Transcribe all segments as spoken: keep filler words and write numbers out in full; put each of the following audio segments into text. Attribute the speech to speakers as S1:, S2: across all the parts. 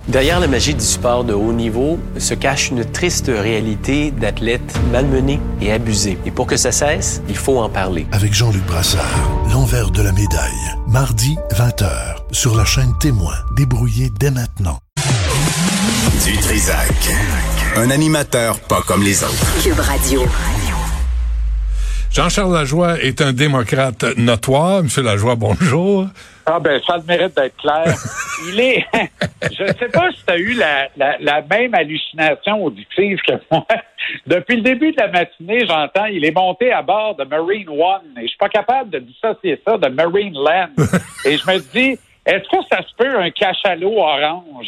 S1: Derrière la magie du sport de haut niveau se cache une triste réalité d'athlètes malmenés et abusés. Et pour que ça cesse, il faut en parler.
S2: Avec Jean-Luc Brassard, l'envers de la médaille. Mardi, vingt heures, sur la chaîne Témoin. Débrouillé dès maintenant.
S3: Du Trizac. Un animateur pas comme les autres.
S4: Cube Radio.
S5: Jean-Charles Lajoie est un démocrate notoire. Monsieur Lajoie, bonjour.
S6: Ah ben, ça a le mérite d'être clair. Il est... Je ne sais pas si tu as eu la, la, la même hallucination auditive que moi. Depuis le début de la matinée, j'entends, il est monté à bord de Marine One. Et je suis pas capable de dissocier ça de Marine Land. Et je me dis, est-ce que ça se peut un cachalot orange?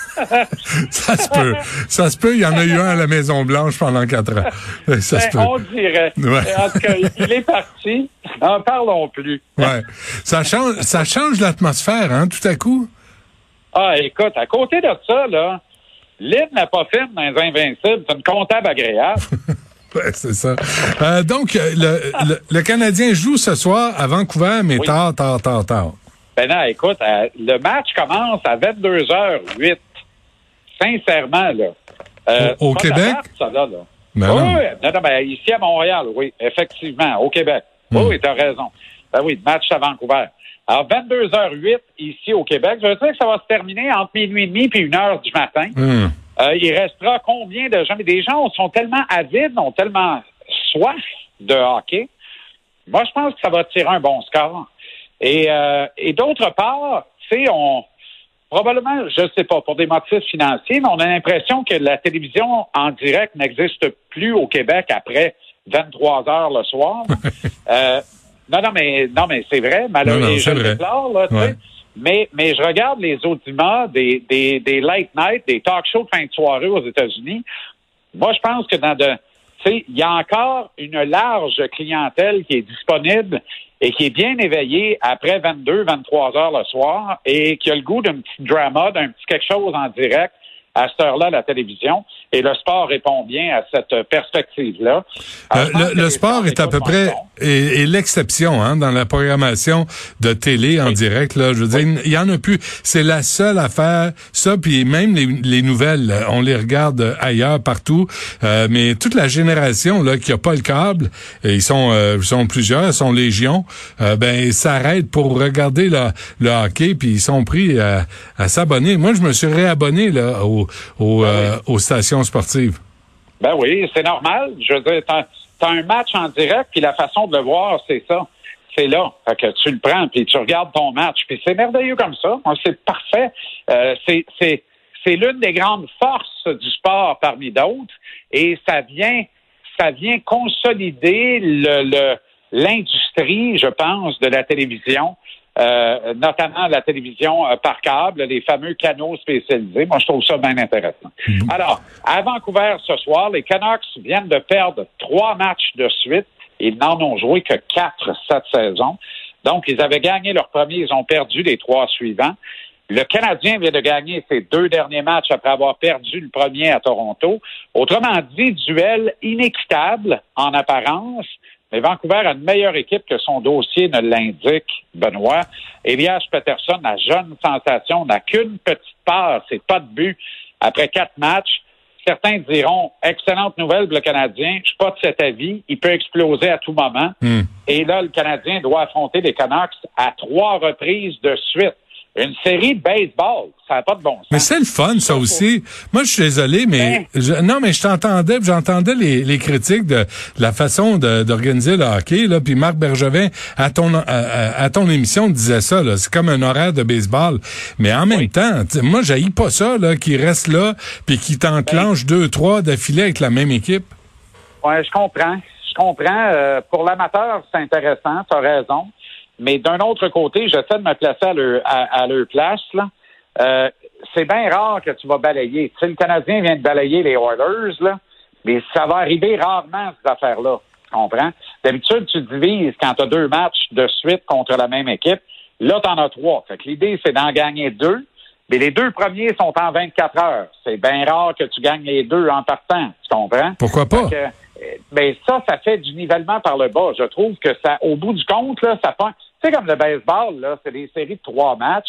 S5: Ça se peut. Ça se peut. Il y en a eu un à la Maison-Blanche pendant quatre ans. Ça se peut.
S6: On dirait. Ouais. En tout cas, il est parti. N'en parlons plus.
S5: Ouais. Ça change, ça change l'atmosphère, hein, tout à coup.
S6: Ah, écoute, à côté de ça, là, Lynn n'a pas fait dans les Invincibles. C'est une comptable agréable.
S5: Ouais, c'est ça. Euh, donc, le, le, le Canadien joue ce soir à Vancouver, mais oui. tard, tard, tard, tard.
S6: Ben non, écoute, euh, le match commence à vingt-deux heures huit. Sincèrement, là. Euh,
S5: au au Québec?
S6: Date, ça, là, là.
S5: Ben
S6: oui,
S5: non.
S6: oui. Non, non, ben, ici à Montréal, oui, effectivement, au Québec. Mm. Oui, oui, t'as raison. Ben oui, match à Vancouver. Alors, vingt-deux heures huit ici au Québec. Je sais que ça va se terminer entre minuit et demi puis une heure du matin. Mm. Euh, il restera combien de gens? Mais des gens sont tellement avides, ont tellement soif de hockey. Moi, je pense que ça va tirer un bon score. Et, euh, et d'autre part, tu sais, on... Probablement, je ne sais pas, pour des motifs financiers, mais on a l'impression que la télévision en direct n'existe plus au Québec après vingt-trois heures le soir. euh, non, non, mais non, mais c'est vrai, malheureusement, je le déplore, là, tu sais. Mais, mais je regarde les audiments des, des, des late night, des talk shows de fin de soirée aux États-Unis. Moi, je pense que dans de, tu sais, il y a encore une large clientèle qui est disponible et qui est bien éveillé après vingt-deux, vingt-trois heures le soir et qui a le goût d'un petit drama, d'un petit quelque chose en direct à cette heure-là à la télévision. Et le sport répond bien à cette perspective-là.
S5: Alors, euh, le le sport est à peu près est, est l'exception hein, dans la programmation de télé en oui. direct. Là, je veux oui. dire, il y en a plus. C'est la seule affaire. Ça, puis même les, les nouvelles, on les regarde ailleurs, partout. Euh, mais toute la génération là qui a pas le câble, et ils sont euh, ils sont plusieurs, ils sont légion. Euh, ben s'arrêtent pour regarder le, le hockey, puis ils sont pris à, à s'abonner. Moi, je me suis réabonné là au, au, oui. euh, aux stations sportive.
S6: Ben oui, c'est normal. Je veux dire, t'as, t'as un match en direct, puis la façon de le voir, c'est ça. C'est là. Fait que tu le prends, puis tu regardes ton match. Puis c'est merveilleux comme ça. C'est parfait. Euh, c'est, c'est, c'est l'une des grandes forces du sport parmi d'autres. Et ça vient, ça vient consolider le, le, l'industrie, je pense, de la télévision. Euh, notamment la télévision euh, par câble, les fameux canaux spécialisés. Moi, je trouve ça bien intéressant. Mmh. Alors, à Vancouver ce soir, les Canucks viennent de perdre trois matchs de suite. Ils n'en ont joué que quatre cette saison. Donc, ils avaient gagné leur premier, ils ont perdu les trois suivants. Le Canadien vient de gagner ses deux derniers matchs après avoir perdu le premier à Toronto. Autrement dit, duel inéquitable en apparence. Mais Vancouver a une meilleure équipe que son dossier ne l'indique, Benoît. Elias Pettersson, la jeune sensation, n'a qu'une petite part, c'est pas de but après quatre matchs. Certains diront, excellente nouvelle pour le Canadien, je suis pas de cet avis, il peut exploser à tout moment. Mm. Et là, le Canadien doit affronter les Canucks à trois reprises de suite. Une série de baseball, ça n'a pas de bon sens.
S5: Mais c'est le fun, ça aussi. Moi, je suis désolé, mais ben, je, non, mais je t'entendais, j'entendais les, les critiques de, de la façon de, d'organiser le hockey, là. Puis Marc Bergevin, à ton à, à ton émission, disait ça. Là, c'est comme un horaire de baseball. Mais en même oui. temps, moi, j'haïs pas ça, là, qui reste là, puis qui t'enclenche ben, deux, trois d'affilée avec la même équipe.
S6: Ouais, je comprends. Je comprends. Euh, pour l'amateur, c'est intéressant. T'as raison. Mais d'un autre côté, j'essaie de me placer à leur, à, à leur place, là. Euh, c'est bien rare que tu vas balayer. Tu sais, le Canadien vient de balayer les Oilers, là, mais ça va arriver rarement, ces affaires-là. Tu comprends? D'habitude, tu divises quand tu as deux matchs de suite contre la même équipe. Là, tu en as trois. Fait que l'idée, c'est d'en gagner deux. Mais les deux premiers sont en vingt-quatre heures. C'est bien rare que tu gagnes les deux en partant. Tu comprends?
S5: Pourquoi pas?
S6: Fait que, ben ça, ça fait du nivellement par le bas. Je trouve que ça, au bout du compte, là, ça prend. Tu sais, comme le baseball, là, c'est des séries de trois matchs.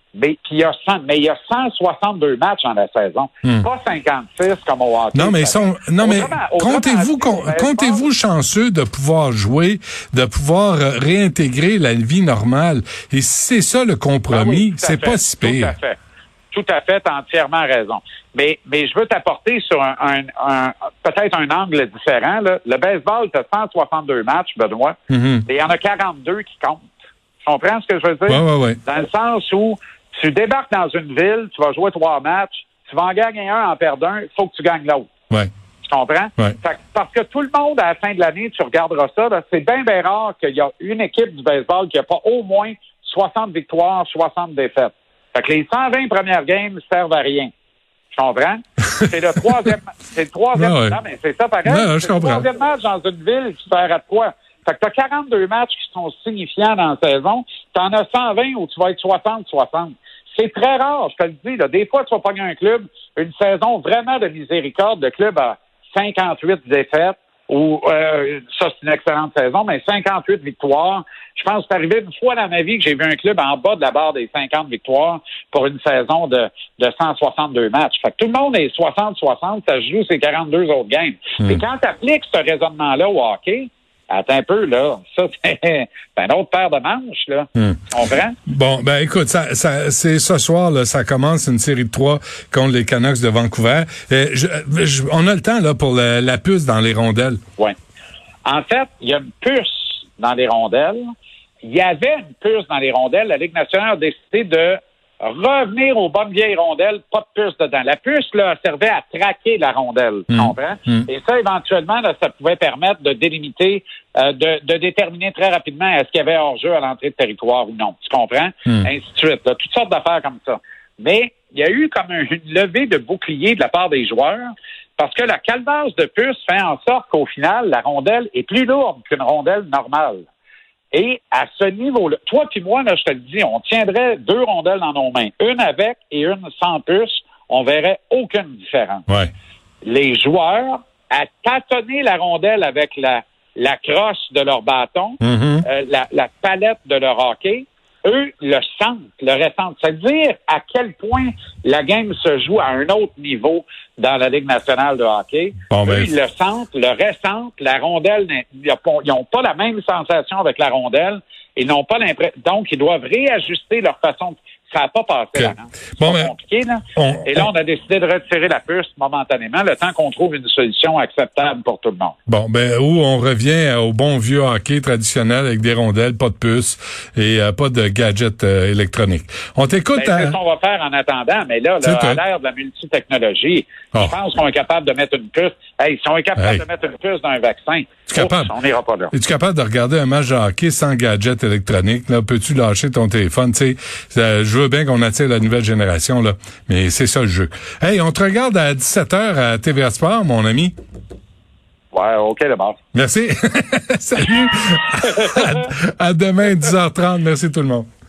S6: Mais puis il y a cent, mais il y a cent soixante-deux matchs dans la saison, hmm. pas cinquante-six comme au hockey.
S5: Non mais ils sont, non mais comptez-vous, comptez-vous chanceux de pouvoir jouer, de pouvoir réintégrer la vie normale. Et si c'est ça le compromis, ah oui, c'est pas si pire.
S6: Tout à fait. Tout à fait, t'as entièrement raison. Mais, mais je veux t'apporter sur un, un, un peut-être un angle différent, là. Le baseball, t'as cent soixante-deux matchs, Benoît, mm-hmm. et il y en a quarante-deux qui comptent. Tu comprends ce que je veux dire?
S5: Ouais, ouais, ouais.
S6: Dans le sens où tu débarques dans une ville, tu vas jouer trois matchs, tu vas en gagner un, en perdre un, il faut que tu gagnes l'autre.
S5: Ouais.
S6: Tu comprends?
S5: Ouais.
S6: Fait que, parce que tout le monde, à la fin de l'année, tu regarderas ça, là, c'est bien, bien rare qu'il y a une équipe du baseball qui n'a pas au moins soixante victoires, soixante défaites. Fait que les cent vingt premières games servent à rien. Tu comprends? C'est le troisième, c'est le troisième,
S5: ouais, ouais.
S6: non, mais c'est ça pareil.
S5: Non,
S6: c'est le troisième match dans une ville qui sert à quoi? Fait que t'as quarante-deux matchs qui sont signifiants dans la saison. T'en as cent vingt où tu vas être soixante soixante. C'est très rare, je te le dis, là. Des fois, tu vas pogner un club, une saison vraiment de miséricorde, le club a cinquante-huit défaites, ou euh, ça, c'est une excellente saison, mais cinquante-huit victoires. Je pense que c'est arrivé une fois dans ma vie que j'ai vu un club en bas de la barre des cinquante victoires pour une saison de, de cent soixante-deux matchs. Fait que tout le monde est soixante soixante, ça se joue ces quarante-deux autres games. Mmh. Et quand tu appliques ce raisonnement-là au hockey, attends un peu, là. Ça, c'est une autre paire de manches, là. Hmm. Tu comprends?
S5: Bon, ben écoute, ça, ça, c'est ce soir, là, ça commence une série de trois contre les Canucks de Vancouver. Euh, je, je, on a le temps, là, pour la, la puce dans les rondelles.
S6: Oui. En fait, il y a une puce dans les rondelles. Il y avait une puce dans les rondelles. La Ligue nationale a décidé de revenir aux bonnes vieilles rondelles, pas de puce dedans. La puce, là, servait à traquer la rondelle, tu mmh. comprends? Mmh. Et ça, éventuellement, là, ça pouvait permettre de délimiter, euh, de, de déterminer très rapidement est-ce qu'il y avait hors-jeu à l'entrée de territoire ou non, tu comprends? Mmh. Ainsi de suite, là, toutes sortes d'affaires comme ça. Mais il y a eu comme une levée de bouclier de la part des joueurs parce que la calebasse de puce fait en sorte qu'au final, la rondelle est plus lourde qu'une rondelle normale. Et à ce niveau-là, toi puis moi, là, je te le dis, on tiendrait deux rondelles dans nos mains, une avec et une sans puce, on verrait aucune différence.
S5: Ouais. Les
S6: joueurs, à tâtonner la rondelle avec la, la crosse de leur bâton, mm-hmm. euh, la, la palette de leur hockey, eux le sentent, le ressentent. C'est-à-dire à quel point la game se joue à un autre niveau dans la Ligue nationale de hockey. Bon, ben... Eux, ils le sentent, le ressentent. La rondelle, ils n'ont pas la même sensation avec la rondelle. Ils n'ont pas l'impression. Donc, ils doivent réajuster leur façon de... Ça n'a pas passé, okay. là. C'est bon, ben, compliqué, là. On, Et là, on a décidé de retirer la puce momentanément, le temps qu'on trouve une solution acceptable pour tout le monde.
S5: Bon, ben, où on revient au bon vieux hockey traditionnel avec des rondelles, pas de puce et euh, pas de gadgets euh, électroniques. On t'écoute.
S6: Ben,
S5: à...
S6: C'est ce qu'on va faire en attendant, mais là, là à l'ère de la multitechnologie, oh. je pense qu'on est capable de mettre une puce. Hey, si on est capable hey. de mettre une puce dans un vaccin, oups, capable. on n'ira pas là.
S5: Es-tu capable de regarder un match de hockey sans gadget électronique? Là, peux-tu lâcher ton téléphone? Tu sais, je veux bien qu'on attire la nouvelle génération, là, mais c'est ça le jeu. Hey, on te regarde à dix-sept heures à T V A Sport, mon ami.
S6: Ouais, OK, d'abord.
S5: Merci. Salut. à, à demain, dix heures trente. Merci tout le monde.